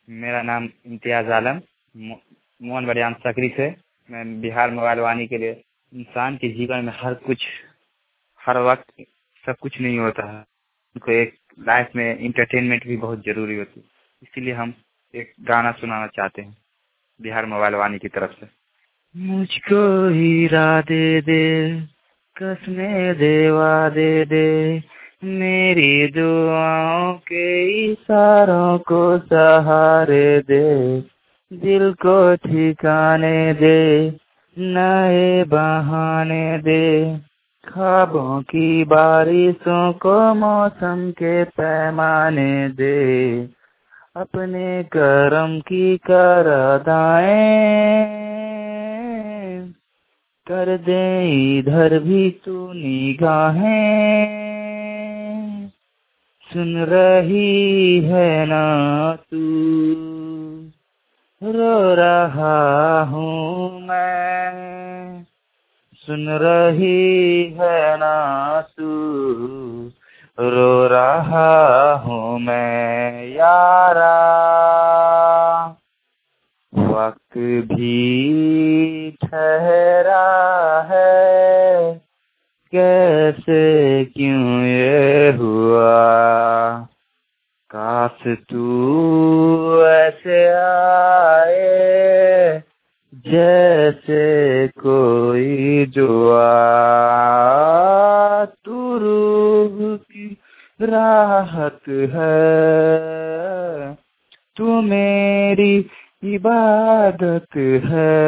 मेरा नाम इम्तियाज़ आलम मोहन बड़ियाम सकरी से। मैं बिहार मोबाइल वाणी के लिए इंसान के जीवन में हर वक्त सब कुछ नहीं होता है, उनको एक लाइफ में इंटरटेनमेंट भी बहुत ज़रूरी होती है। इसीलिए हम एक गाना सुनाना चाहते हैं बिहार मोबाइल वाणी की तरफ से। मुझको हीरा दे दे, कसमें देवा दे दे, मेरी दुआओं के इशारों को सहारे दे, दिल को ठिकाने दे, नए बहाने दे, ख्वाबों की बारिशों को मौसम के पैमाने दे, अपने करम की कर अदाएं कर दे इधर भी तू निगाहें, सुन रही है ना तू, रो रहा हूँ मैं, सुन रही है ना तू, रो रहा हूँ मैं यारा। वक्त भी ठहरा है, कैसे क्यों ये हुआ, काश तू ऐसे आए जैसे कोई दुआ, तू रूह की राहत है, तू मेरी इबादत है,